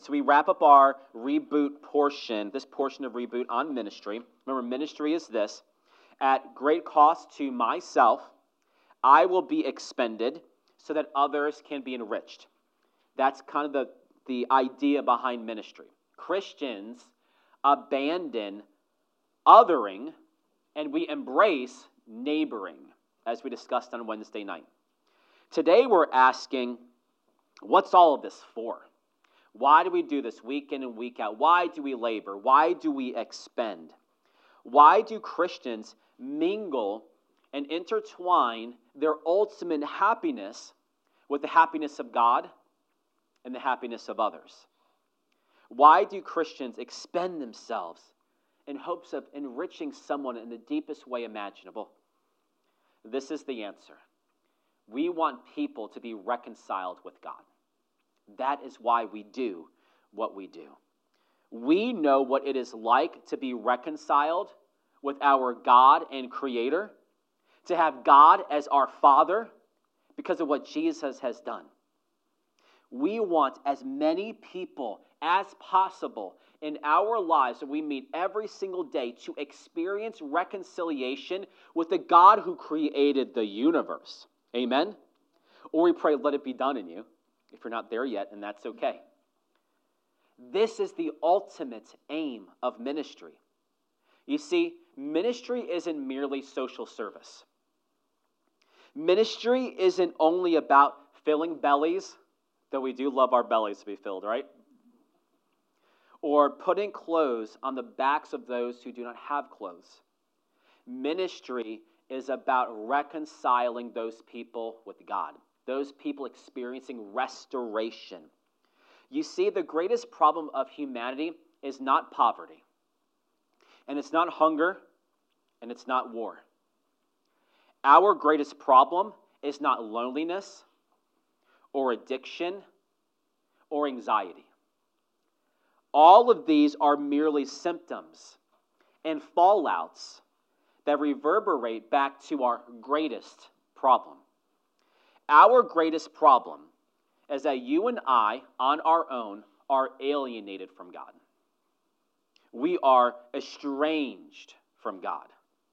So we wrap up our reboot portion, this portion of reboot on ministry. Remember, ministry is this: at great cost to myself, I will be expended so that others can be enriched. That's kind of the idea behind ministry. Christians abandon othering and we embrace neighboring, as we discussed on Wednesday night. Today we're asking, what's all of this for? Why do we do this week in and week out? Why do we labor? Why do we expend? Why do Christians mingle and intertwine their ultimate happiness with the happiness of God and the happiness of others? Why do Christians expend themselves in hopes of enriching someone in the deepest way imaginable? This is the answer. We want people to be reconciled with God. That is why we do what we do. We know what it is like to be reconciled with our God and Creator, to have God as our Father because of what Jesus has done. We want as many people as possible in our lives that we meet every single day to experience reconciliation with the God who created the universe. Amen? Or we pray, let it be done in you. If you're not there yet, and that's okay. This is the ultimate aim of ministry. You see, ministry isn't merely social service. Ministry isn't only about filling bellies, though we do love our bellies to be filled, right? Or putting clothes on the backs of those who do not have clothes. Ministry is about reconciling those people with God, those people experiencing restoration. You see, the greatest problem of humanity is not poverty, and it's not hunger, and it's not war. Our greatest problem is not loneliness or addiction or anxiety. All of these are merely symptoms and fallouts that reverberate back to our greatest problem. Our greatest problem is that you and I, on our own, are alienated from God. We are estranged from God.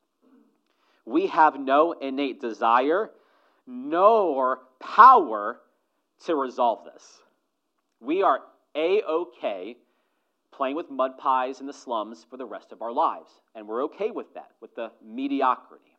We have no innate desire nor power to resolve this. We are A-OK playing with mud pies in the slums for the rest of our lives. And we're okay with that, with the mediocrity.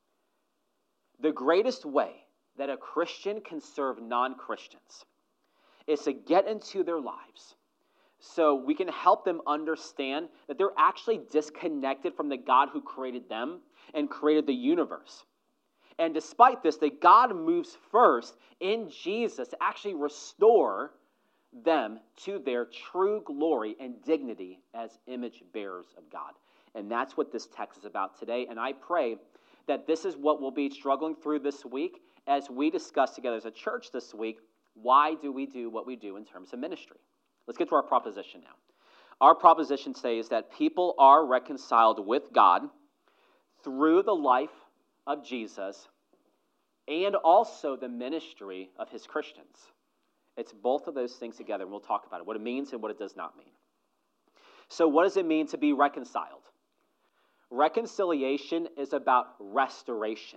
The greatest way that a Christian can serve non-Christians is to get into their lives so we can help them understand that they're actually disconnected from the God who created them and created the universe. And despite this, that God moves first in Jesus to actually restore them to their true glory and dignity as image bearers of God. And that's what this text is about today. And I pray that this is what we'll be struggling through this week as we discuss together as a church this week. Why do we do what we do in terms of ministry? Let's get to our proposition now. Our proposition today is that people are reconciled with God through the life of Jesus and also the ministry of his Christians. It's both of those things together, and we'll talk about it, what it means and what it does not mean. So what does it mean to be reconciled? Reconciliation is about restoration.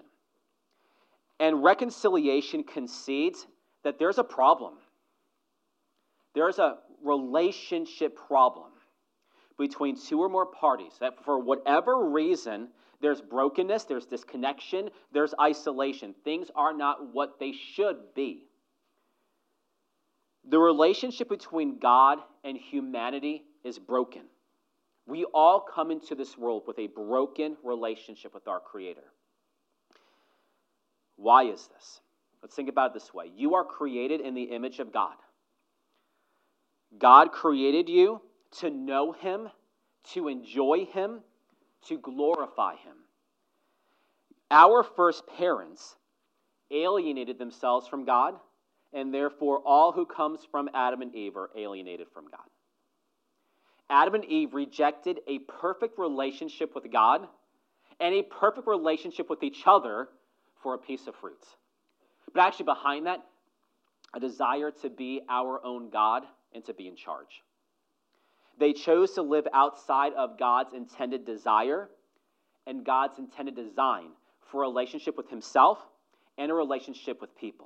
And reconciliation concedes that there's a problem. There's a relationship problem between two or more parties, that for whatever reason, there's brokenness, there's disconnection, there's isolation. Things are not what they should be. The relationship between God and humanity is broken. We all come into this world with a broken relationship with our Creator. Why is this? Let's think about it this way. You are created in the image of God. God created you to know him, to enjoy him, to glorify him. Our first parents alienated themselves from God, and therefore all who comes from Adam and Eve are alienated from God. Adam and Eve rejected a perfect relationship with God and a perfect relationship with each other for a piece of fruit. But actually behind that, a desire to be our own God and to be in charge. They chose to live outside of God's intended desire and God's intended design for a relationship with himself and a relationship with people.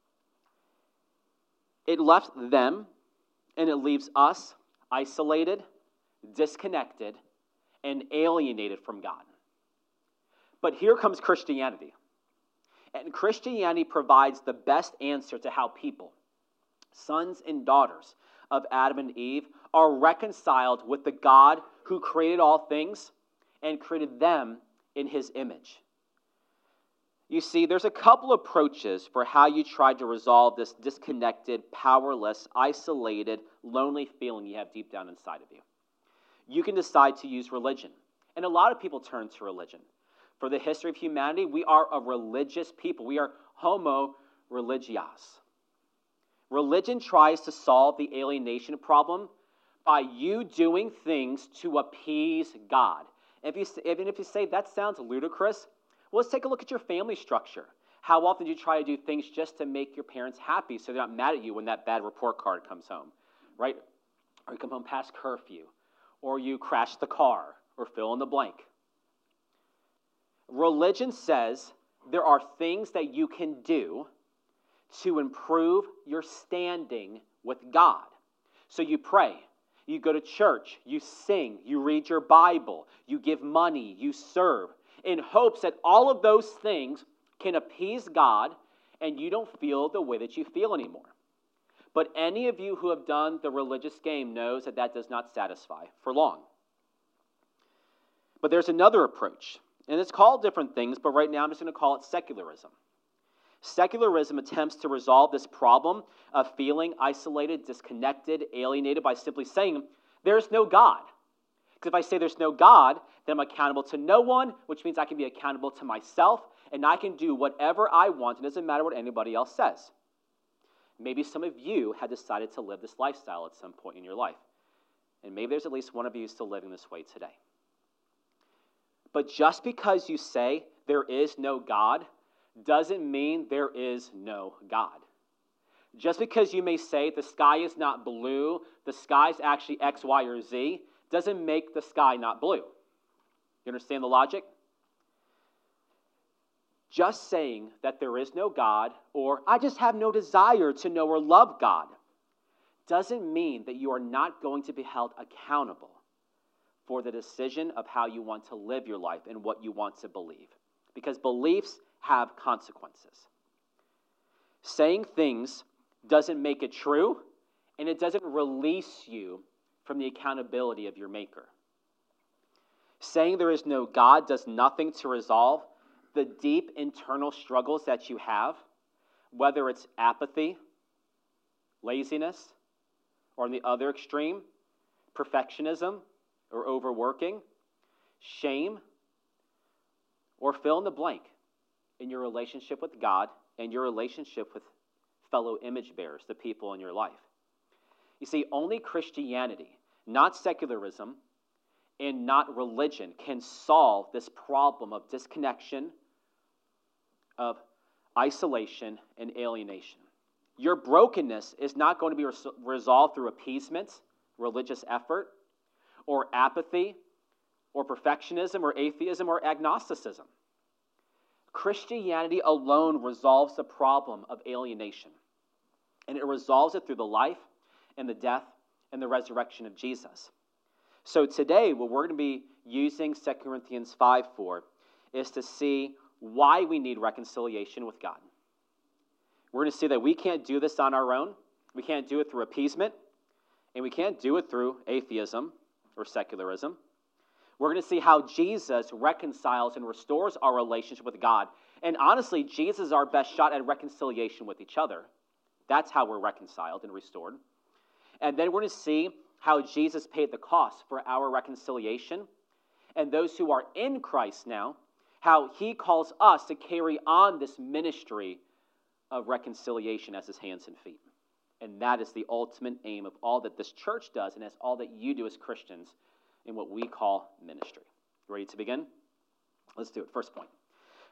It left them, and it leaves us isolated, disconnected, and alienated from God. But here comes Christianity. And Christianity provides the best answer to how people, sons and daughters of Adam and Eve, are reconciled with the God who created all things and created them in his image. You see, there's a couple approaches for how you try to resolve this disconnected, powerless, isolated, lonely feeling you have deep down inside of you. You can decide to use religion. And a lot of people turn to religion. For the history of humanity, we are a religious people. We are homo religios. Religion tries to solve the alienation problem by you doing things to appease God. Even if you say that sounds ludicrous, well, let's take a look at your family structure. How often do you try to do things just to make your parents happy so they're not mad at you when that bad report card comes home, right? Or you come home past curfew, or you crash the car, or fill in the blank. Religion says there are things that you can do to improve your standing with God. So you pray, you go to church, you sing, you read your Bible, you give money, you serve, in hopes that all of those things can appease God and you don't feel the way that you feel anymore. But any of you who have done the religious game knows that that does not satisfy for long. But there's another approach, and it's called different things, but right now I'm just going to call it secularism. Secularism attempts to resolve this problem of feeling isolated, disconnected, alienated by simply saying, there's no God. Because if I say there's no God, then I'm accountable to no one, which means I can be accountable to myself, and I can do whatever I want. It doesn't matter what anybody else says. Maybe some of you had decided to live this lifestyle at some point in your life. And maybe there's at least one of you still living this way today. But just because you say there is no God doesn't mean there is no God. Just because you may say the sky is not blue, the sky is actually X, Y, or Z, doesn't make the sky not blue. You understand the logic? Just saying that there is no God, or I just have no desire to know or love God, doesn't mean that you are not going to be held accountable for the decision of how you want to live your life and what you want to believe. Because beliefs have consequences. Saying things doesn't make it true, and it doesn't release you from the accountability of your Maker. Saying there is no God does nothing to resolve the deep internal struggles that you have, whether it's apathy, laziness, or on the other extreme, perfectionism or overworking, shame, or fill in the blank in your relationship with God and your relationship with fellow image bearers, the people in your life. You see, only Christianity, not secularism, and not religion can solve this problem of disconnection, of isolation, and alienation. Your brokenness is not going to be resolved through appeasement, religious effort, or apathy, or perfectionism, or atheism, or agnosticism. Christianity alone resolves the problem of alienation, and it resolves it through the life and the death and the resurrection of Jesus. So today, what we're going to be using 2 Corinthians 5 for is to see why we need reconciliation with God. We're going to see that we can't do this on our own. We can't do it through appeasement, and we can't do it through atheism or secularism. We're going to see how Jesus reconciles and restores our relationship with God. And honestly, Jesus is our best shot at reconciliation with each other. That's how we're reconciled and restored. And then we're going to see how Jesus paid the cost for our reconciliation. And those who are in Christ now, how he calls us to carry on this ministry of reconciliation as his hands and feet. And that is the ultimate aim of all that this church does, and that's all that you do as Christians in what we call ministry. Ready to begin? Let's do it. First point.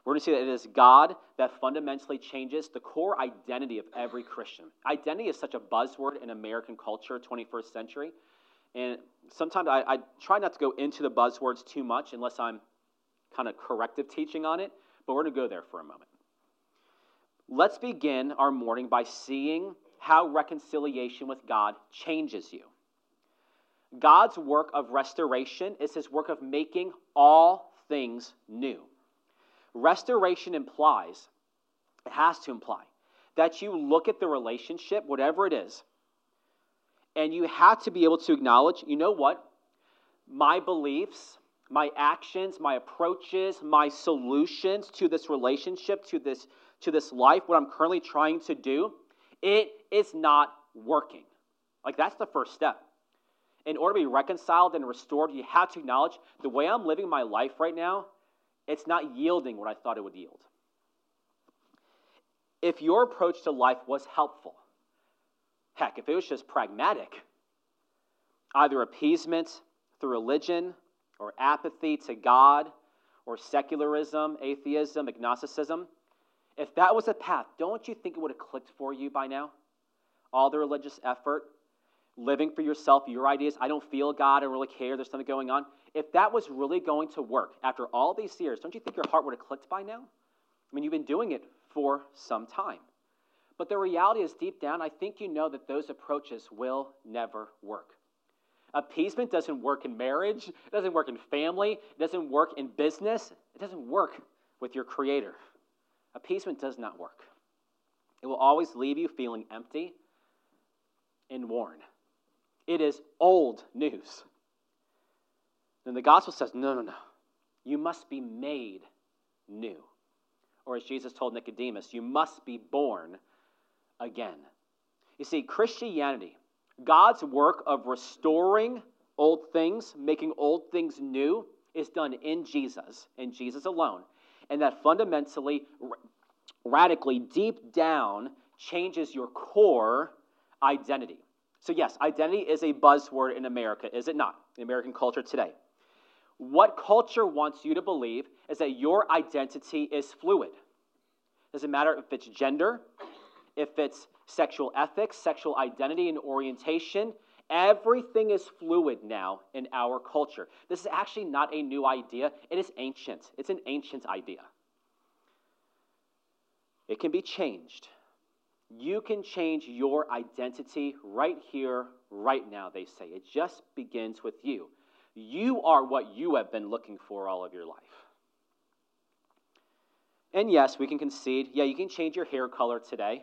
We're going to see that it is God that fundamentally changes the core identity of every Christian. Identity is such a buzzword in American culture, 21st century. And sometimes I try not to go into the buzzwords too much unless I'm kind of corrective teaching on it, but we're going to go there for a moment. Let's begin our morning by seeing how reconciliation with God changes you. God's work of restoration is his work of making all things new. Restoration implies, it has to imply, that you look at the relationship, whatever it is, and you have to be able to acknowledge, you know what? My beliefs, my actions, my approaches, my solutions to this relationship, to this life, what I'm currently trying to do, it is not working. Like, that's the first step. In order to be reconciled and restored, you have to acknowledge the way I'm living my life right now, it's not yielding what I thought it would yield. If your approach to life was helpful, heck, if it was just pragmatic, either appeasement through religion or apathy to God or secularism, atheism, agnosticism, if that was a path, don't you think it would have clicked for you by now? All the religious effort, living for yourself, your ideas, I don't feel God, I don't really care, there's something going on. If that was really going to work after all these years, don't you think your heart would have clicked by now? I mean, you've been doing it for some time. But the reality is, deep down, I think you know that those approaches will never work. Appeasement doesn't work in marriage, it doesn't work in family, it doesn't work in business, it doesn't work with your Creator. Appeasement does not work. It will always leave you feeling empty and worn. It is old news. And the gospel says, no. You must be made new. Or as Jesus told Nicodemus, you must be born again. You see, Christianity, God's work of restoring old things, making old things new, is done in Jesus alone. And that fundamentally, radically, deep down, changes your core identity. So yes, identity is a buzzword in America, is it not? In American culture today. What culture wants you to believe is that your identity is fluid. Doesn't matter if it's gender, if it's sexual ethics, sexual identity and orientation. Everything is fluid now in our culture. This is actually not a new idea. It is ancient. It's an ancient idea. It can be changed. You can change your identity right here, right now, they say. It just begins with you. You are what you have been looking for all of your life. And yes, we can concede, you can change your hair color today.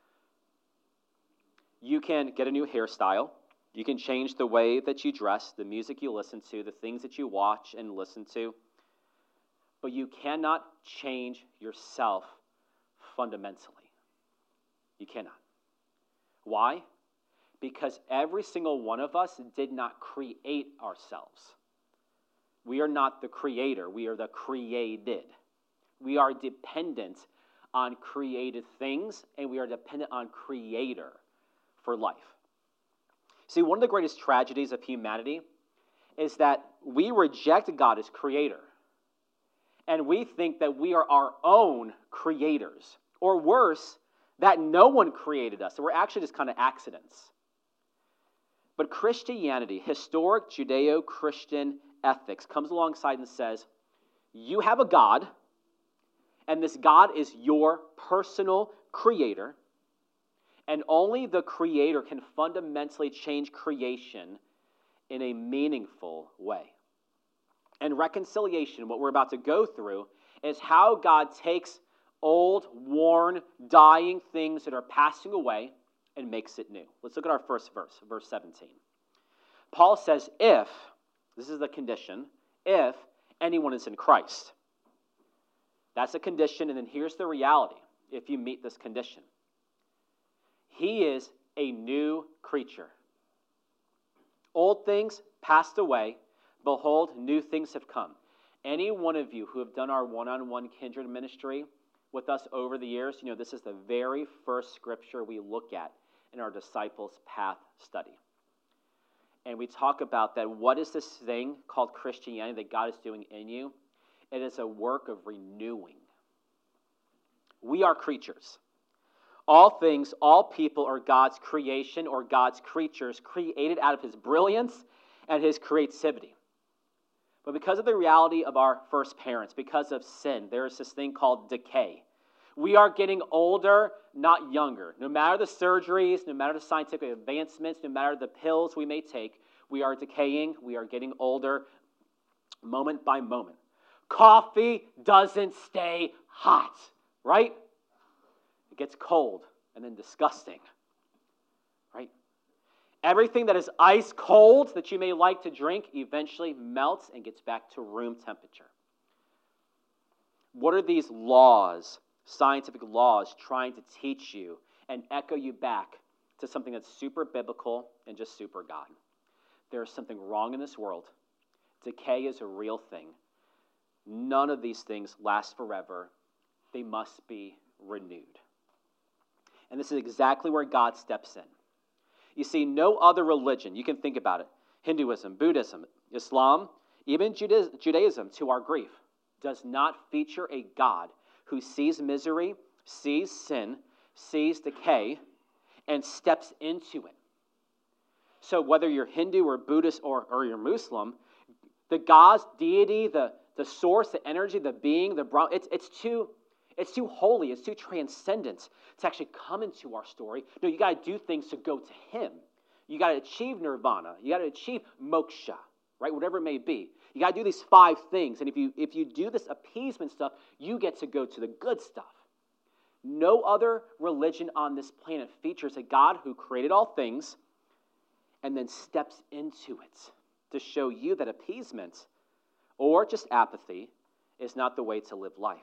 You can get a new hairstyle. You can change the way that you dress, the music you listen to, the things that you watch and listen to. But you cannot change yourself fundamentally. You cannot. Why? Because every single one of us did not create ourselves. We are not the creator. We are the created. We are dependent on created things, and we are dependent on Creator for life. See, one of the greatest tragedies of humanity is that we reject God as Creator, and we think that we are our own creators, or worse, that no one created us, so we're actually just kind of accidents. But Christianity, historic Judeo-Christian ethics, comes alongside and says, you have a God, and this God is your personal creator, and only the Creator can fundamentally change creation in a meaningful way. And reconciliation, what we're about to go through, is how God takes old, worn, dying things that are passing away and makes it new. Let's look at our first verse, verse 17. Paul says, if, this is the condition, if anyone is in Christ. That's a condition, and then here's the reality if you meet this condition. He is a new creature. Old things passed away. Behold, new things have come. Any one of you who have done our one-on-one kindred ministry with us over the years, you know this is the very first scripture we look at in our Disciples' Path study. And we talk about that. What is this thing called Christianity that God is doing in you? It is a work of renewing. We are creatures. All things, all people are God's creation or God's creatures created out of his brilliance and his creativity. But because of the reality of our first parents, because of sin, there is this thing called decay. We are getting older, not younger. No matter the surgeries, no matter the scientific advancements, no matter the pills we may take, we are decaying, we are getting older moment by moment. Coffee doesn't stay hot, right? It gets cold and then disgusting, right? Everything that is ice cold that you may like to drink eventually melts and gets back to room temperature. What are these laws, scientific laws, trying to teach you and echo you back to something that's super biblical and just super God? There is something wrong in this world. Decay is a real thing. None of these things last forever. They must be renewed. And this is exactly where God steps in. You see, no other religion, you can think about it, Hinduism, Buddhism, Islam, even Judaism, to our grief, does not feature a God who sees misery, sees sin, sees decay, and steps into it. So whether you're Hindu or Buddhist or you're Muslim, the God's deity, the source, the energy, the being, it's too holy, it's too transcendent to actually come into our story. No, you got to do things to go to him. You got to achieve nirvana. You got to achieve moksha, right? Whatever it may be. You got to do these 5 things. And if you do this appeasement stuff, you get to go to the good stuff. No other religion on this planet features a God who created all things and then steps into it to show you that appeasement or just apathy is not the way to live life.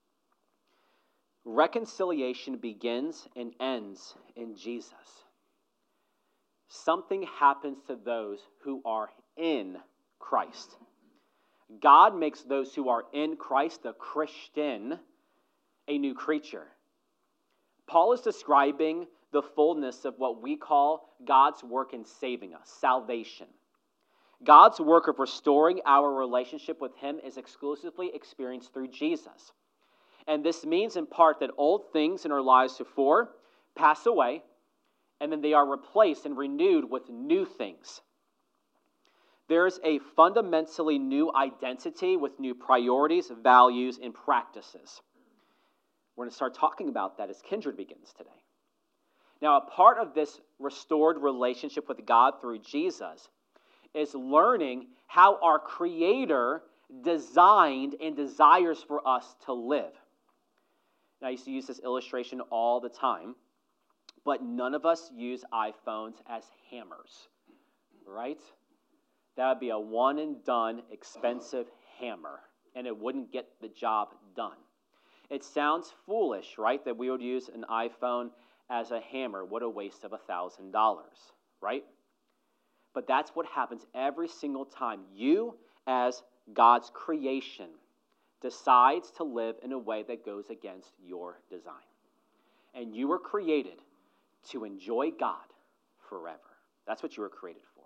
Reconciliation begins and ends in Jesus. Something happens to those who are in Christ. God makes those who are in Christ, the Christian, a new creature. Paul is describing the fullness of what we call God's work in saving us, salvation. God's work of restoring our relationship with him is exclusively experienced through Jesus. And this means in part that old things in our lives before pass away, and then they are replaced and renewed with new things. There is a fundamentally new identity with new priorities, values, and practices. We're going to start talking about that as Kindred begins today. Now, a part of this restored relationship with God through Jesus is learning how our Creator designed and desires for us to live. Now, I used to use this illustration all the time, but none of us use iPhones as hammers, right? That would be a one-and-done, expensive hammer, and it wouldn't get the job done. It sounds foolish, right, that we would use an iPhone as a hammer. What a waste of $1,000, right? But that's what happens every single time you, as God's creation, decides to live in a way that goes against your design. And you were created to enjoy God forever. That's what you were created for.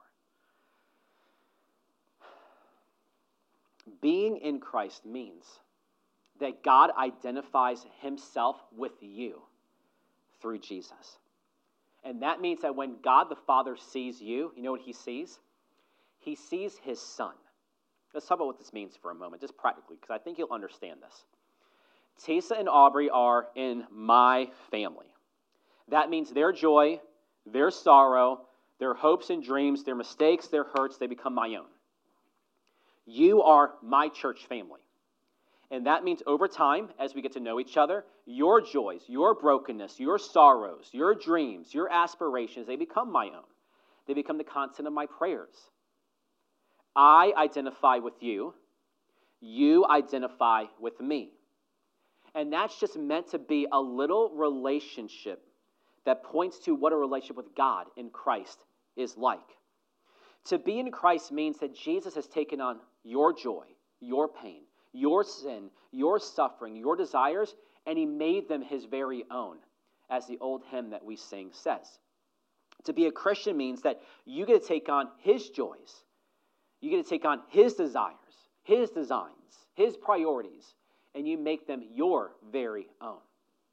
Being in Christ means that God identifies himself with you through Jesus. And that means that when God the Father sees you, you know what he sees? He sees his Son. Let's talk about what this means for a moment, just practically, because I think you'll understand this. Tisa and Aubrey are in my family. That means their joy, their sorrow, their hopes and dreams, their mistakes, their hurts, they become my own. You are my church family. And that means over time, as we get to know each other, your joys, your brokenness, your sorrows, your dreams, your aspirations, they become my own. They become the content of my prayers. I identify with you. You identify with me. And that's just meant to be a little relationship that points to what a relationship with God in Christ is like. To be in Christ means that Jesus has taken on your joy, your pain, your sin, your suffering, your desires, and he made them his very own, as the old hymn that we sing says. To be a Christian means that you get to take on his joys. You get to take on his desires, his designs, his priorities, and you make them your very own.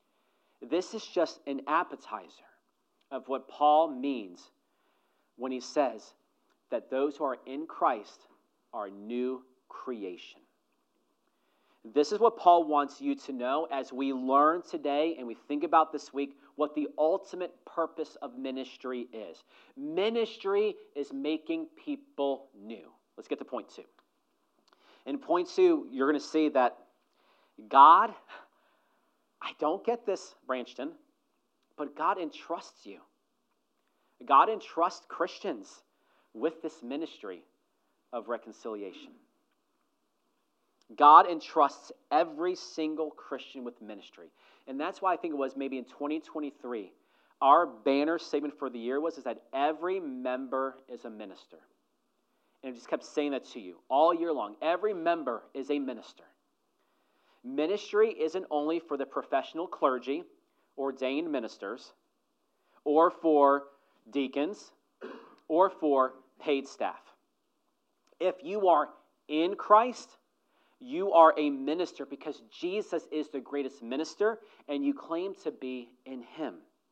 This is just an appetizer of what Paul means when he says that those who are in Christ are a new creation. This is what Paul wants you to know as we learn today and we think about this week what the ultimate purpose of ministry is. Ministry is making people new. Let's get to point 2. In point 2, you're going to see that God, I don't get this, Branchton, but God entrusts you. God entrusts Christians with this ministry of reconciliation. God entrusts every single Christian with ministry. And that's why I think it was maybe in 2023, our banner statement for the year is that every member is a minister. And I just kept saying that to you all year long. Every member is a minister. Ministry isn't only for the professional clergy, ordained ministers, or for deacons, or for paid staff. If you are in Christ, you are a minister because Jesus is the greatest minister and you claim to be in him.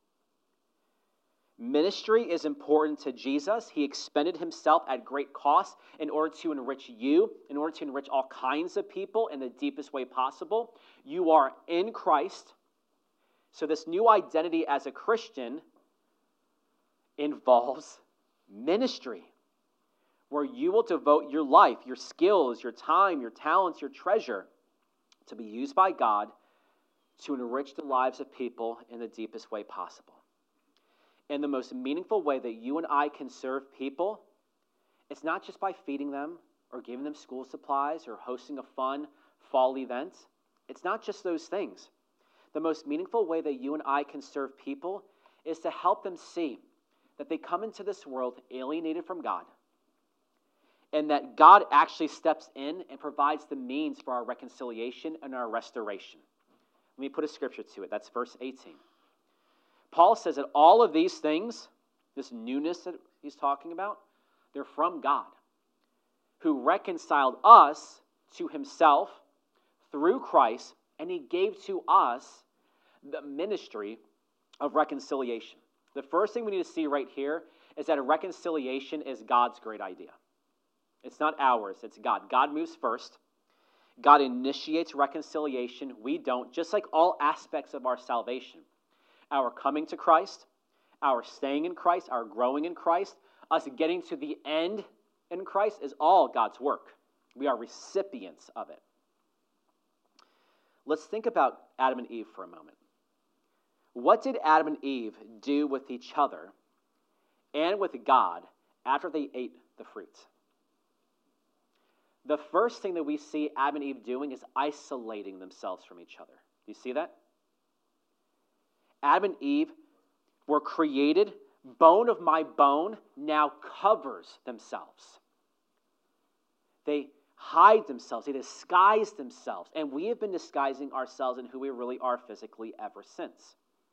Ministry is important to Jesus. He expended himself at great cost in order to enrich you, in order to enrich all kinds of people in the deepest way possible. You are in Christ. So this new identity as a Christian involves ministry, where you will devote your life, your skills, your time, your talents, your treasure to be used by God to enrich the lives of people in the deepest way possible. And the most meaningful way that you and I can serve people, it's not just by feeding them or giving them school supplies or hosting a fun fall event. It's not just those things. The most meaningful way that you and I can serve people is to help them see that they come into this world alienated from God, and that God actually steps in and provides the means for our reconciliation and our restoration. Let me put a scripture to it. That's verse 18. Paul says that all of these things, this newness that he's talking about, they're from God, who reconciled us to himself through Christ, and he gave to us the ministry of reconciliation. The first thing we need to see right here is that a reconciliation is God's great idea. It's not ours, it's God. God moves first. God initiates reconciliation. We don't, just like all aspects of our salvation. Our coming to Christ, our staying in Christ, our growing in Christ, us getting to the end in Christ is all God's work. We are recipients of it. Let's think about Adam and Eve for a moment. What did Adam and Eve do with each other and with God after they ate the fruit? The first thing that we see Adam and Eve doing is isolating themselves from each other. Do you see that? Adam and Eve were created, bone of my bone now covers themselves. They hide themselves, they disguise themselves, and we have been disguising ourselves in who we really are physically ever since.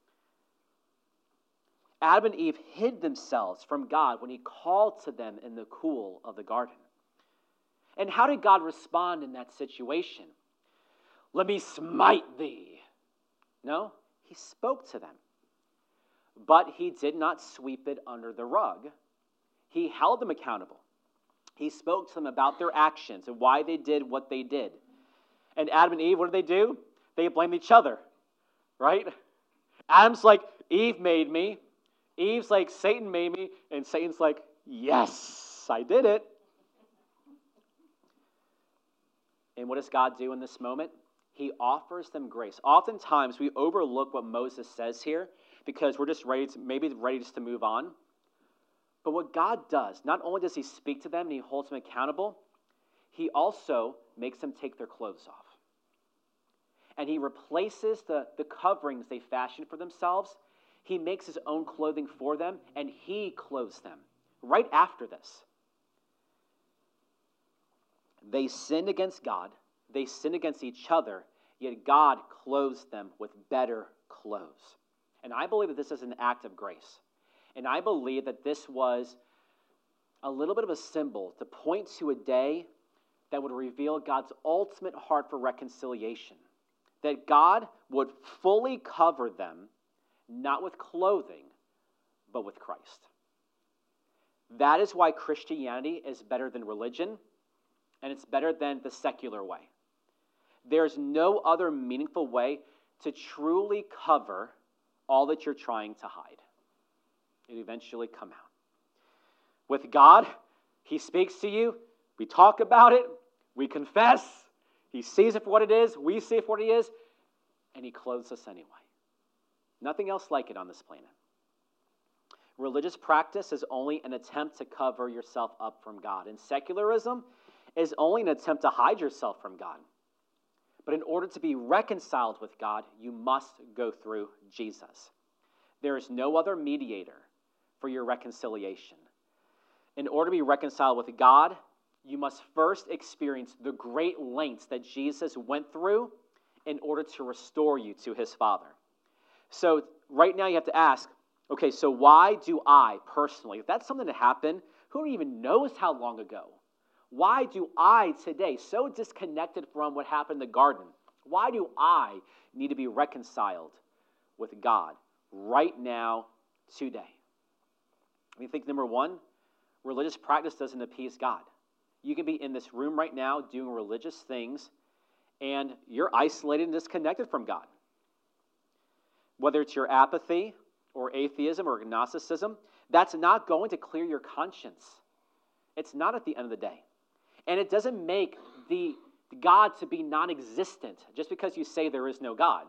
Adam and Eve hid themselves from God when he called to them in the cool of the garden. And how did God respond in that situation? Let me smite thee. No, he spoke to them. But he did not sweep it under the rug. He held them accountable. He spoke to them about their actions and why they did what they did. And Adam and Eve, what did they do? They blamed each other, right? Adam's like, Eve made me. Eve's like, Satan made me. And Satan's like, yes, I did it. And what does God do in this moment? He offers them grace. Oftentimes, we overlook what Moses says here because we're just ready to move on. But what God does, not only does he speak to them and he holds them accountable, he also makes them take their clothes off. And he replaces the coverings they fashioned for themselves. He makes his own clothing for them, and he clothes them right after this. They sinned against God. They sinned against each other, yet God clothes them with better clothes. And I believe that this is an act of grace. And I believe that this was a little bit of a symbol to point to a day that would reveal God's ultimate heart for reconciliation. that God would fully cover them, not with clothing, but with Christ. That is why Christianity is better than religion, and it's better than the secular way. There's no other meaningful way to truly cover all that you're trying to hide. It eventually come out. With God, He speaks to you, we talk about it, we confess, He sees it for what it is, we see it for what it is, and He clothes us anyway. Nothing else like it on this planet. Religious practice is only an attempt to cover yourself up from God, and secularism is only an attempt to hide yourself from God. But in order to be reconciled with God, you must go through Jesus. There is no other mediator for your reconciliation. In order to be reconciled with God, you must first experience the great lengths that Jesus went through in order to restore you to His Father. So right now you have to ask, okay, so why do I personally, if that's something that happened, who even knows how long ago? Why do I today, so disconnected from what happened in the garden, why do I need to be reconciled with God right now, today? I think number one, religious practice doesn't appease God. You can be in this room right now doing religious things, and you're isolated and disconnected from God. Whether it's your apathy or atheism or agnosticism, that's not going to clear your conscience. It's not at the end of the day. And it doesn't make the God to be non-existent just because you say there is no God.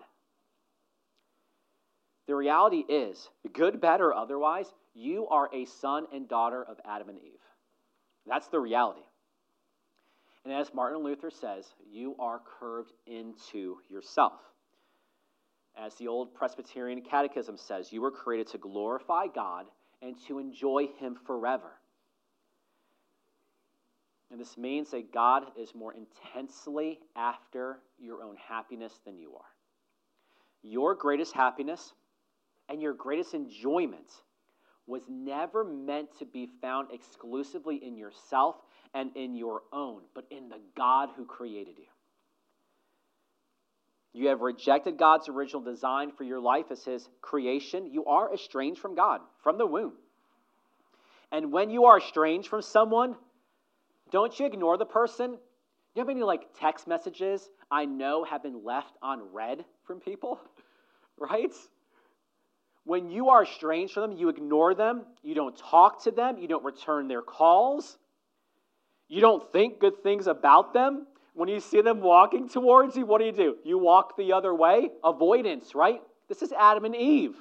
The reality is, good, bad, or otherwise, you are a son and daughter of Adam and Eve. That's the reality. And as Martin Luther says, you are curved into yourself. As the old Presbyterian Catechism says, you were created to glorify God and to enjoy Him forever. And this means that God is more intensely after your own happiness than you are. Your greatest happiness and your greatest enjoyment was never meant to be found exclusively in yourself and in your own, but in the God who created you. You have rejected God's original design for your life as His creation. You are estranged from God, from the womb. And when you are estranged from someone, don't you ignore the person. You know how many text messages I know have been left unread from people? Right? When you are estranged from them, you ignore them. You don't talk to them. You don't return their calls. You don't think good things about them. When you see them walking towards you, what do? You walk the other way. Avoidance, right? This is Adam and Eve.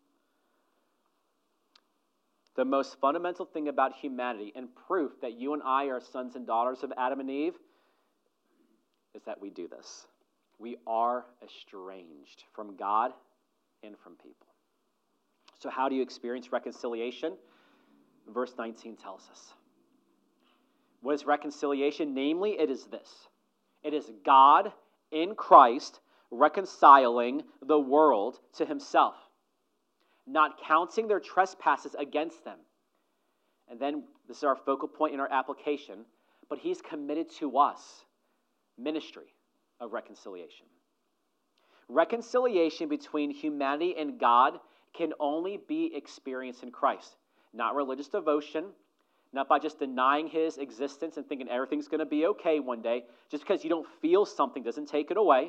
The most fundamental thing about humanity and proof that you and I are sons and daughters of Adam and Eve is that we do this. We are estranged from God and from people. So how do you experience reconciliation? Verse 19 tells us. What is reconciliation? Namely, it is this. It is God in Christ reconciling the world to Himself, not counting their trespasses against them. And then, this is our focal point in our application, but He's committed to us ministry of reconciliation. Reconciliation between humanity and God can only be experienced in Christ, not religious devotion, not by just denying His existence and thinking everything's going to be okay one day. Just because you don't feel something doesn't take it away.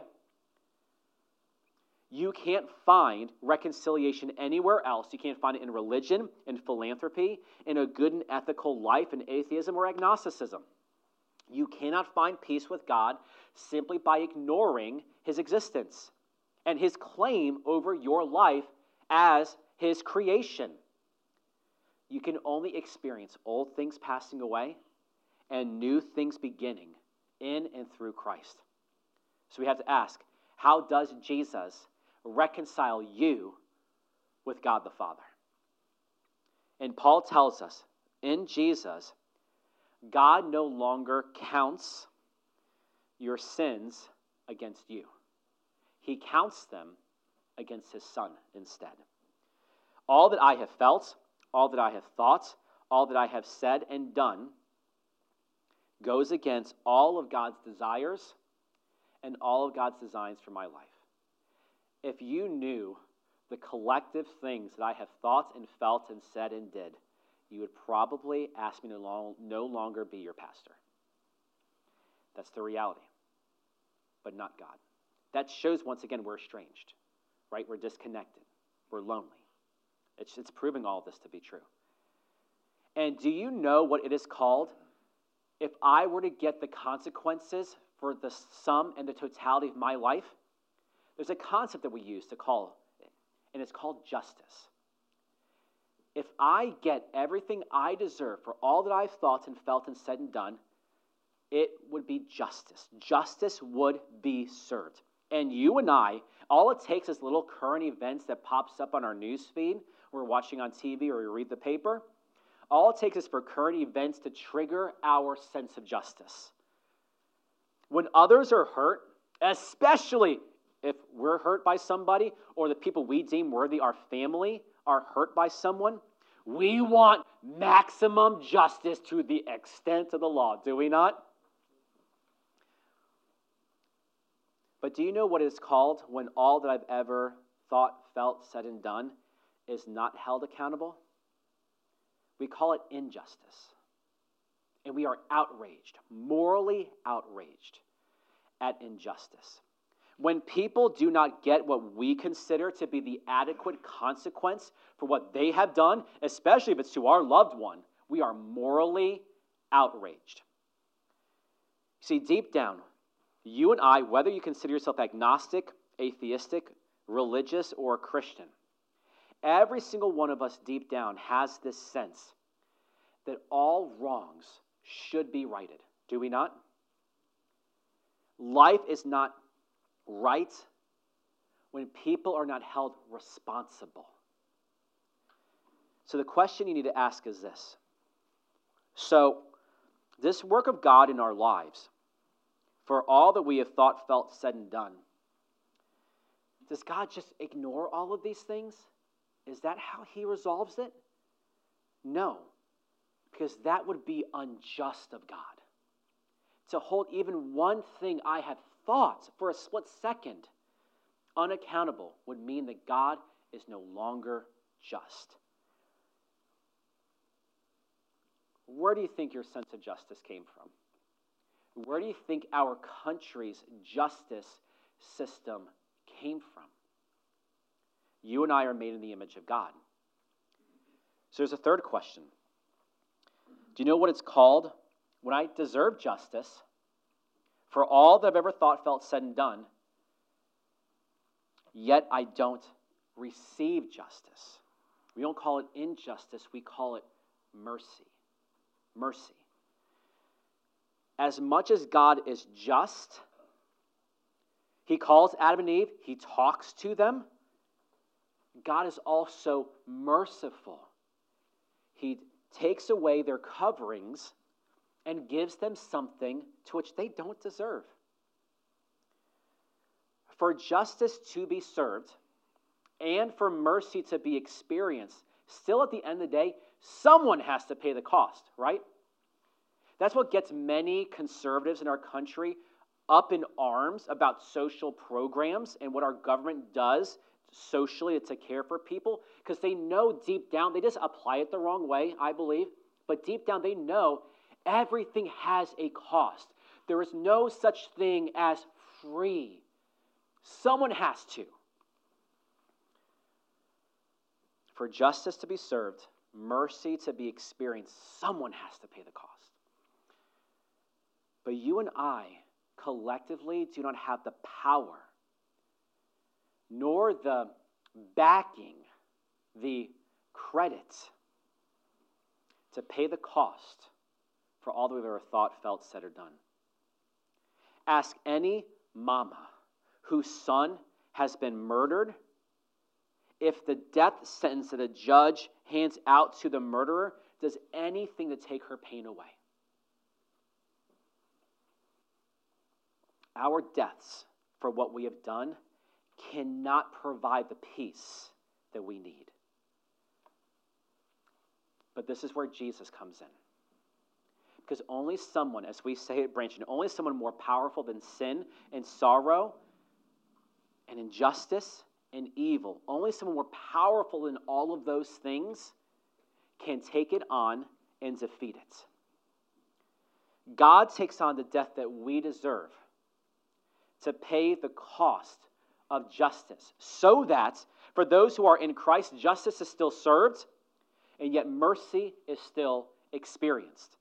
You can't find reconciliation anywhere else. You can't find it in religion, in philanthropy, in a good and ethical life, in atheism or agnosticism. You cannot find peace with God simply by ignoring His existence and His claim over your life as His creation. You can only experience old things passing away and new things beginning in and through Christ. So we have to ask, how does Jesus reconcile you with God the Father? And Paul tells us, in Jesus, God no longer counts your sins against you. He counts them against His Son instead. All that I have felt, all that I have thought, all that I have said and done goes against all of God's desires and all of God's designs for my life. if you knew the collective things that I have thought and felt and said and did, you would probably ask me to no longer be your pastor. That's the reality, but not God. That shows, once again, we're estranged, right? We're disconnected. We're lonely. It's proving all of this to be true. And do you know what it is called if I were to get the consequences for the sum and the totality of my life? There's a concept that we use to call it, and it's called justice. If I get everything I deserve for all that I've thought and felt and said and done, it would be justice. Justice would be served. And you and I, all it takes is little current events that pops up on our news feed, we're watching on TV or we read the paper. All it takes is for current events to trigger our sense of justice. When others are hurt, especially if we're hurt by somebody or the people we deem worthy, our family, are hurt by someone, we want maximum justice to the extent of the law, do we not? But do you know what it's called when all that I've ever thought, felt, said, and done is not held accountable? We call it injustice. And we are outraged, morally outraged at injustice. When people do not get what we consider to be the adequate consequence for what they have done, especially if it's to our loved one, we are morally outraged. See, deep down, you and I, whether you consider yourself agnostic, atheistic, religious, or Christian, every single one of us deep down has this sense that all wrongs should be righted. Do we not? Life is not right when people are not held responsible. So the question you need to ask is this. So, this work of God in our lives, for all that we have thought, felt, said, and done, does God just ignore all of these things? Is that how he resolves it? No, because that would be unjust of God. To hold even one thing I have thought for a split second unaccountable would mean that God is no longer just. Where do you think your sense of justice came from? Where do you think our country's justice system came from? You and I are made in the image of God. So there's a third question. Do you know what it's called when I deserve justice for all that I've ever thought, felt, said, and done, yet I don't receive justice? We don't call it injustice, we call it mercy. Mercy. As much as God is just, he calls Adam and Eve, he talks to them, God is also merciful. He takes away their coverings and gives them something to which they don't deserve. For justice to be served and for mercy to be experienced, still at the end of the day, someone has to pay the cost, right? That's what gets many conservatives in our country up in arms about social programs and what our government does socially to care for people, because they know deep down, they just apply it the wrong way, I believe, but deep down they know everything has a cost. There is no such thing as free. Someone has to. For justice to be served, mercy to be experienced, someone has to pay the cost. But you and I collectively do not have the power, nor the backing, the credit to pay the cost for all that we've ever thought, felt, said, or done. Ask any mama whose son has been murdered if the death sentence that a judge hands out to the murderer does anything to take her pain away. Our deaths for what we have done cannot provide the peace that we need. But this is where Jesus comes in. Because only someone, as we say at Branch, only someone more powerful than sin and sorrow and injustice and evil, only someone more powerful than all of those things can take it on and defeat it. God takes on the death that we deserve to pay the cost of justice, so that for those who are in Christ, justice is still served, and yet mercy is still experienced.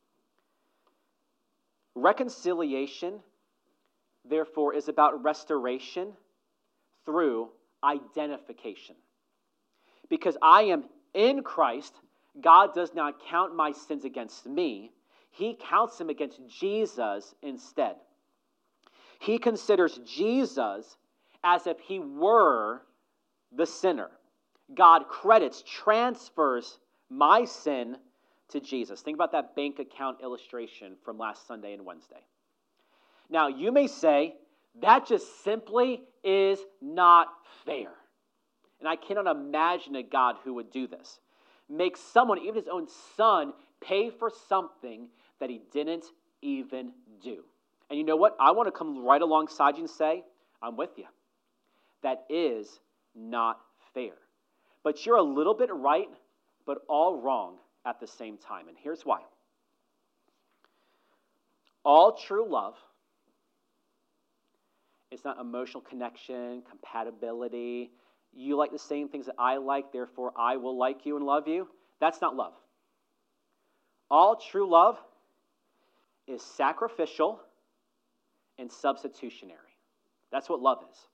Reconciliation, therefore, is about restoration through identification. Because I am in Christ, God does not count my sins against me. He counts them against Jesus instead. He considers Jesus as if he were the sinner. God credits, transfers my sin to Jesus. Think about that bank account illustration from last Sunday and Wednesday. Now, you may say, that just simply is not fair. And I cannot imagine a God who would do this. Make someone, even his own son, pay for something that he didn't even do. And you know what? I want to come right alongside you and say, I'm with you. That is not fair. But you're a little bit right, but all wrong at the same time. And here's why. All true love is not emotional connection, compatibility. You like the same things that I like, therefore I will like you and love you. That's not love. All true love is sacrificial and substitutionary. That's what love is.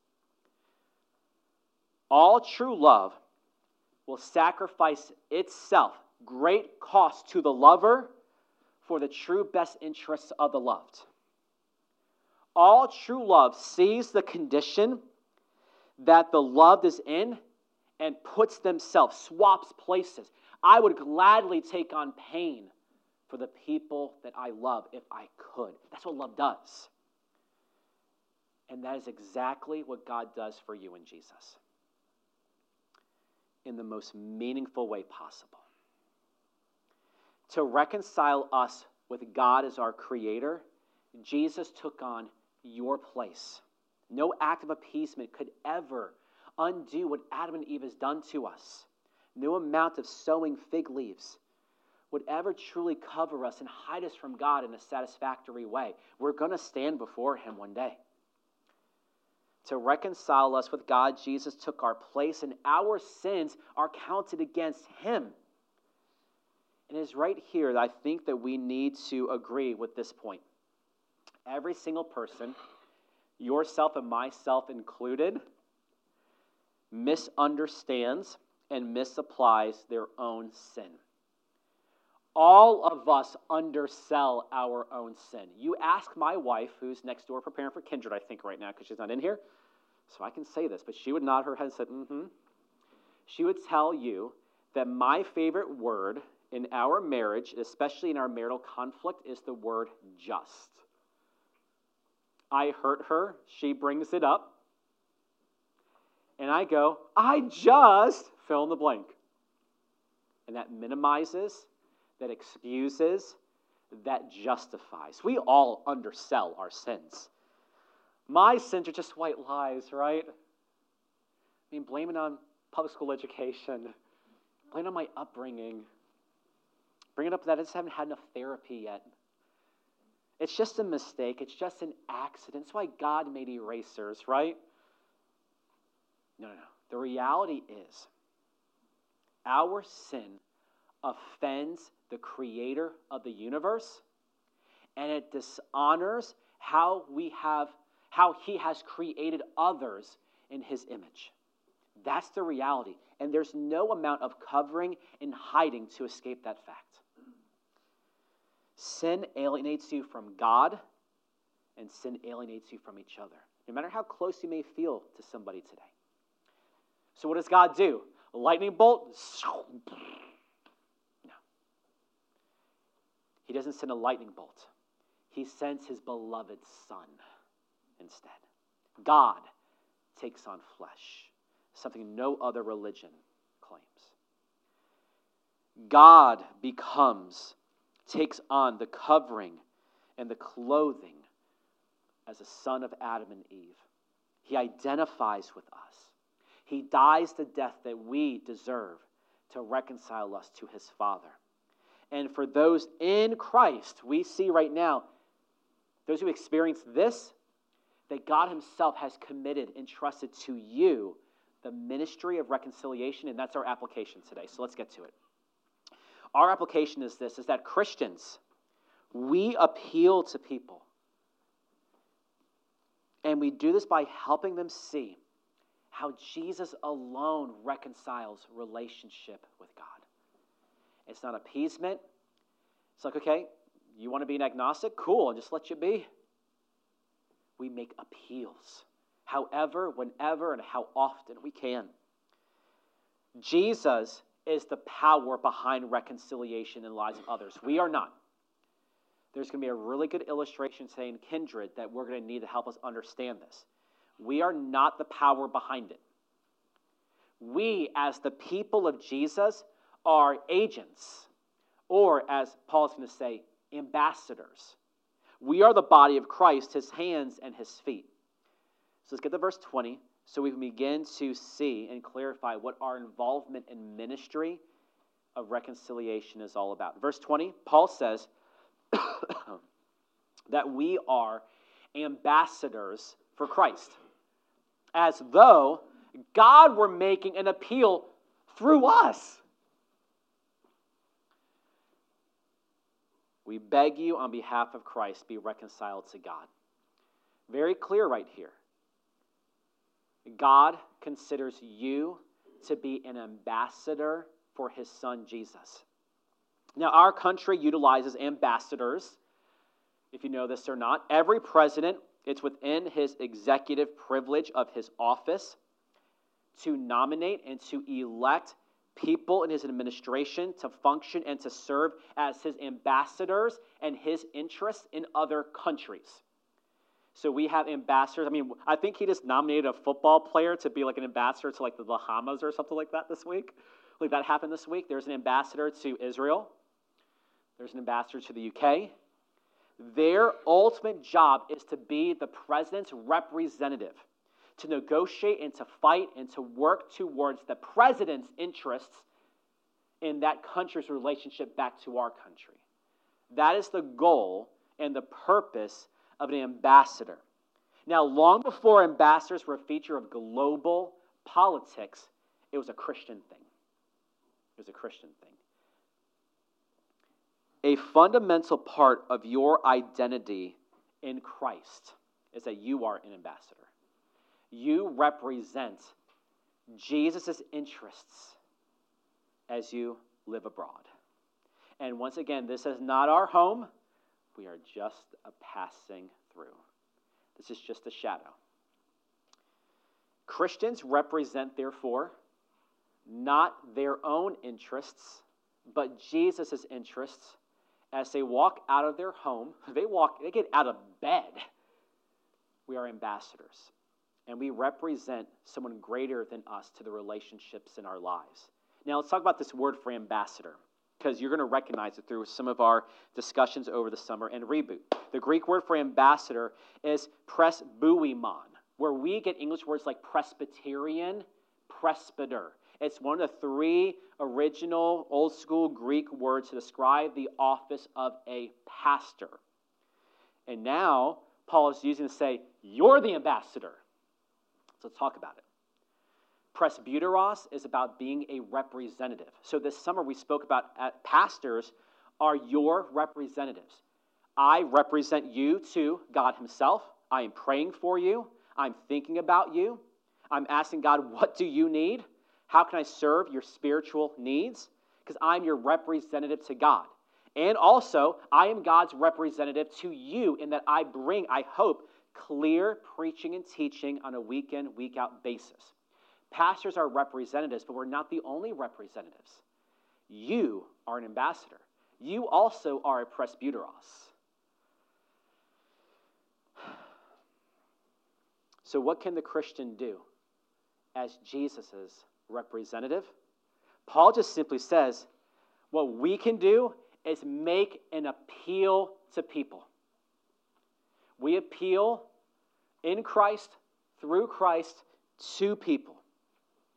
All true love will sacrifice itself, great cost to the lover, for the true best interests of the loved. All true love sees the condition that the loved is in and puts themselves, swaps places. I would gladly take on pain for the people that I love if I could. That's what love does. And that is exactly what God does for you in Jesus, in the most meaningful way possible. To reconcile us with God as our Creator, Jesus took on your place. No act of appeasement could ever undo what Adam and Eve has done to us. No amount of sewing fig leaves would ever truly cover us and hide us from God in a satisfactory way. We're going to stand before Him one day. To reconcile us with God, Jesus took our place, and our sins are counted against Him. And it is right here that I think that we need to agree with this point. Every single person, yourself and myself included, misunderstands and misapplies their own sin. All of us undersell our own sin. You ask my wife, who's next door preparing for Kindred, I think, right now, because she's not in here, so I can say this, but she would nod her head and say, mm-hmm. She would tell you that my favorite word in our marriage, especially in our marital conflict, is the word just. I hurt her, she brings it up, and I go, I just fill in the blank. And that minimizes, that excuses, that justifies. We all undersell our sins. My sins are just white lies, right? I mean, blame it on public school education. Blame it on my upbringing. Bring it up that I just haven't had enough therapy yet. It's just a mistake. It's just an accident. That's why God made erasers, right? No. The reality is our sin offends the Creator of the universe, and it dishonors how He has created others in His image. That's the reality, and there's no amount of covering and hiding to escape that fact. Sin alienates you from God, and sin alienates you from each other, no matter how close you may feel to somebody today. So what does God do? A lightning bolt? No. He doesn't send a lightning bolt. He sends His beloved Son instead. God takes on flesh, something no other religion claims. God takes on the covering and the clothing as a son of Adam and Eve. He identifies with us. He dies the death that we deserve to reconcile us to his Father. And for those in Christ, we see right now, those who experience this, that God himself has committed and trusted to you the ministry of reconciliation, and that's our application today. So let's get to it. Our application is this, is that Christians, we appeal to people. And we do this by helping them see how Jesus alone reconciles relationship with God. It's not appeasement. It's like, okay, you want to be an agnostic? Cool, I'll just let you be. We make appeals, however, whenever, and how often we can. Jesus is the power behind reconciliation in the lives of others. We are not. There's going to be a really good illustration today in Kindred that we're going to need to help us understand this. We are not the power behind it. We, as the people of Jesus, are agents, or as Paul's going to say, ambassadors. We are the body of Christ, his hands and his feet. So let's get to verse 20 so we can begin to see and clarify what our involvement in ministry of reconciliation is all about. Verse 20, Paul says that we are ambassadors for Christ, as though God were making an appeal through us. We beg you on behalf of Christ, be reconciled to God. Very clear right here. God considers you to be an ambassador for his son Jesus. Now, our country utilizes ambassadors, if you know this or not. Every president, it's within his executive privilege of his office to nominate and to elect people in his administration to function and to serve as his ambassadors and his interests in other countries. So we have ambassadors. I think he just nominated a football player to be like an ambassador to like the Bahamas or something like that this week. Like that happened this week. There's an ambassador to Israel. There's an ambassador to the UK. Their ultimate job is to be the president's representative, to negotiate and to fight and to work towards the president's interests in that country's relationship back to our country. That is the goal and the purpose of an ambassador. Now, long before ambassadors were a feature of global politics, it was a Christian thing. It was a Christian thing. A fundamental part of your identity in Christ is that you are an ambassador. You represent Jesus' interests as you live abroad. And once again, this is not our home. We are just a passing through. This is just a shadow. Christians represent, therefore, not their own interests, but Jesus' interests as they walk out of their home. They get out of bed. We are ambassadors. And we represent someone greater than us to the relationships in our lives. Now, let's talk about this word for ambassador, because you're going to recognize it through some of our discussions over the summer and Reboot. The Greek word for ambassador is presbuimon, where we get English words like Presbyterian, presbyter. It's one of the three original old-school Greek words to describe the office of a pastor. And now, Paul is using to say, you're the ambassador. So let's talk about it. Presbyteros is about being a representative. So this summer we spoke about pastors are your representatives. I represent you to God himself. I am praying for you. I'm thinking about you. I'm asking God, what do you need? How can I serve your spiritual needs? Because I'm your representative to God. And also, I am God's representative to you in that I bring, I hope, clear preaching and teaching on a week in, week out basis. Pastors are representatives, but we're not the only representatives. You are an ambassador. You also are a presbyteros. So what can the Christian do as Jesus' representative? Paul just simply says, what we can do is make an appeal to people. We appeal in Christ, through Christ, to people.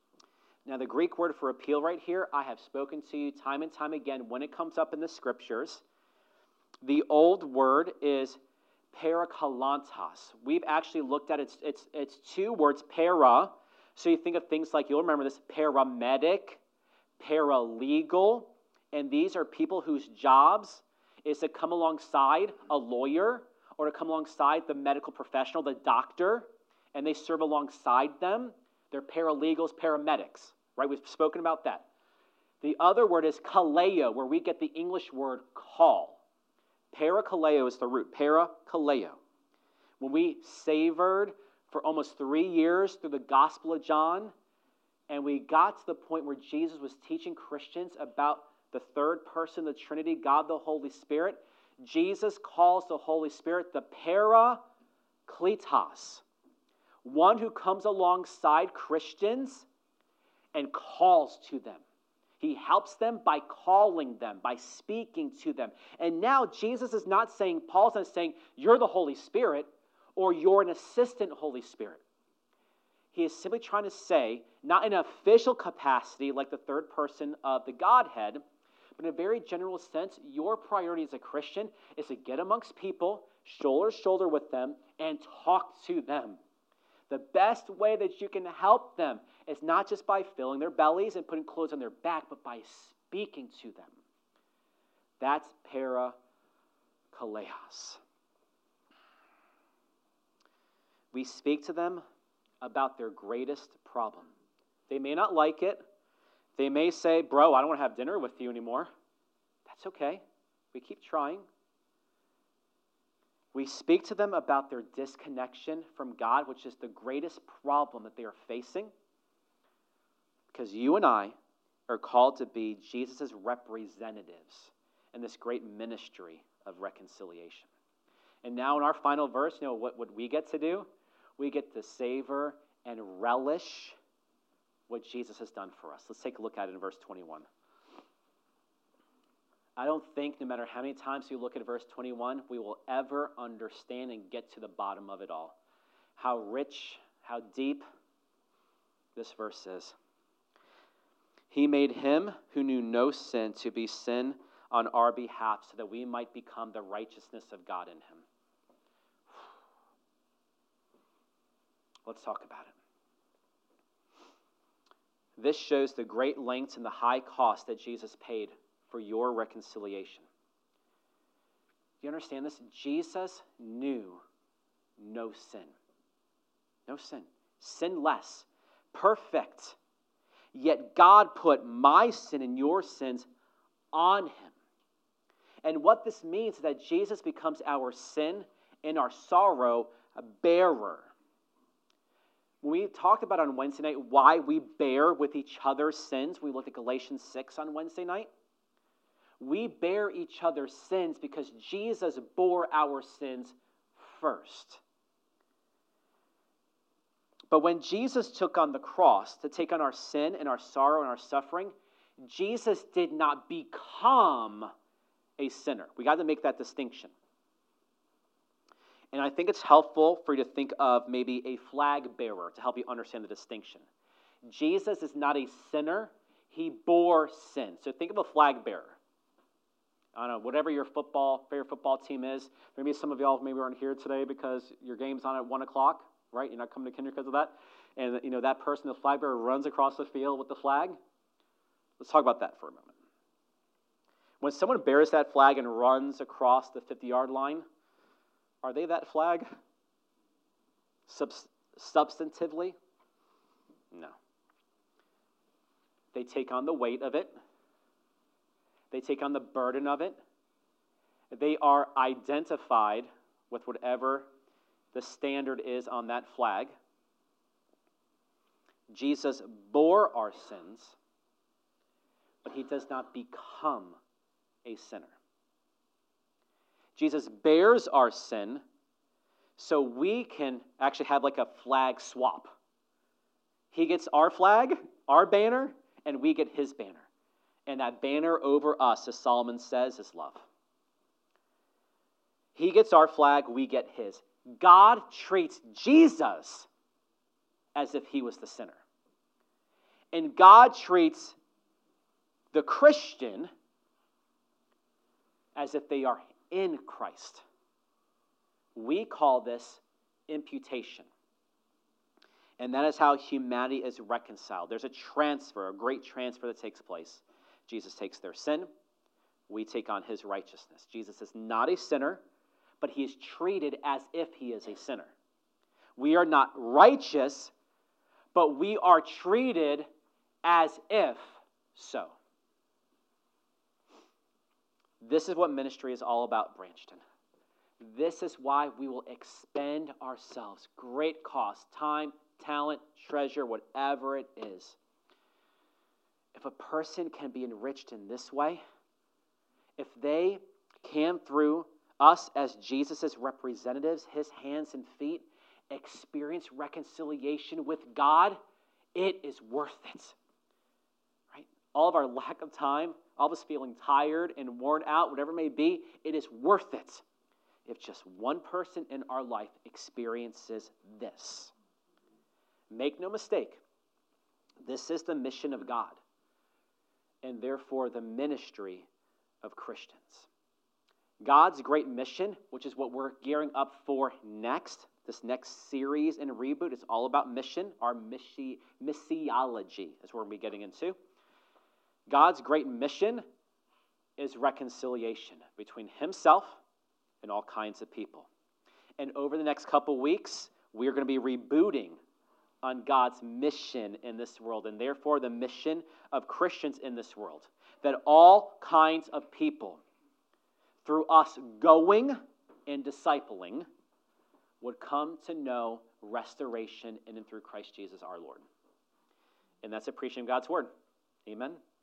Now, the Greek word for appeal right here, I have spoken to you time and time again when it comes up in the scriptures. The old word is parakalantos. We've actually looked at it. It's two words, para. So you think of things like, you'll remember this, paramedic, paralegal, and these are people whose jobs is to come alongside a lawyer or to come alongside the medical professional, the doctor, and they serve alongside them. They're paralegals, paramedics, right? We've spoken about that. The other word is kaleo, where we get the English word call. Parakaleo is the root, parakaleo. When we savored for almost 3 years through the Gospel of John, and we got to the point where Jesus was teaching Christians about the third person of the Trinity, God the Holy Spirit, Jesus calls the Holy Spirit the Parakletos, one who comes alongside Christians and calls to them. He helps them by calling them, by speaking to them. And now Jesus is not saying, Paul's not saying, you're the Holy Spirit or you're an assistant Holy Spirit. He is simply trying to say, not in an official capacity like the third person of the Godhead, but in a very general sense, your priority as a Christian is to get amongst people, shoulder to shoulder with them, and talk to them. The best way that you can help them is not just by filling their bellies and putting clothes on their back, but by speaking to them. That's parakaleos. We speak to them about their greatest problem. They may not like it. They may say, bro, I don't want to have dinner with you anymore. That's okay. We keep trying. We speak to them about their disconnection from God, which is the greatest problem that they are facing. Because you and I are called to be Jesus' representatives in this great ministry of reconciliation. And now in our final verse, what we get to do? We get to savor and relish what Jesus has done for us. Let's take a look at it in verse 21. I don't think no matter how many times you look at verse 21, we will ever understand and get to the bottom of it all. How rich, how deep this verse is. He made him who knew no sin to be sin on our behalf so that we might become the righteousness of God in him. Let's talk about it. This shows the great lengths and the high cost that Jesus paid for your reconciliation. Do you understand this? Jesus knew no sin. No sin. Sinless. Perfect. Yet God put my sin and your sins on him. And what this means is that Jesus becomes our sin and our sorrow bearer. When we talked about on Wednesday night why we bear with each other's sins, we looked at Galatians 6 on Wednesday night. We bear each other's sins because Jesus bore our sins first. But when Jesus took on the cross to take on our sin and our sorrow and our suffering, Jesus did not become a sinner. We got to make that distinction. And I think it's helpful for you to think of maybe a flag bearer to help you understand the distinction. Jesus is not a sinner. He bore sin. So think of a flag bearer. I don't know, whatever your favorite football team is. Maybe some of y'all maybe aren't here today because your game's on at 1 o'clock, right? You're not coming to Kinder because of that. And that person, the flag bearer, runs across the field with the flag. Let's talk about that for a moment. When someone bears that flag and runs across the 50-yard line, are they that flag? Substantively? No. They take on the weight of it. They take on the burden of it. They are identified with whatever the standard is on that flag. Jesus bore our sins, but he does not become a sinner. Jesus bears our sin so we can actually have like a flag swap. He gets our flag, our banner, and we get his banner. And that banner over us, as Solomon says, is love. He gets our flag, we get his. God treats Jesus as if he was the sinner. And God treats the Christian as if they are in Christ. We call this imputation. And that is how humanity is reconciled. There's a transfer, a great transfer that takes place. Jesus takes their sin. We take on his righteousness. Jesus is not a sinner, but he is treated as if he is a sinner. We are not righteous, but we are treated as if so. This is what ministry is all about, Branchton. This is why we will expend ourselves, great cost, time, talent, treasure, whatever it is. If a person can be enriched in this way, if they can, through us as Jesus' representatives, his hands and feet, experience reconciliation with God, it is worth it. Right? All of our lack of time, all of us feeling tired and worn out, whatever it may be, it is worth it if just one person in our life experiences this. Make no mistake, this is the mission of God, and therefore the ministry of Christians. God's great mission, which is what we're gearing up for next, this next series and reboot, is all about mission. Our missiology is where we'll be getting into. God's great mission is reconciliation between himself and all kinds of people. And over the next couple weeks, we're going to be rebooting on God's mission in this world, and therefore the mission of Christians in this world, that all kinds of people, through us going and discipling, would come to know restoration in and through Christ Jesus our Lord. And that's a preaching of God's word. Amen.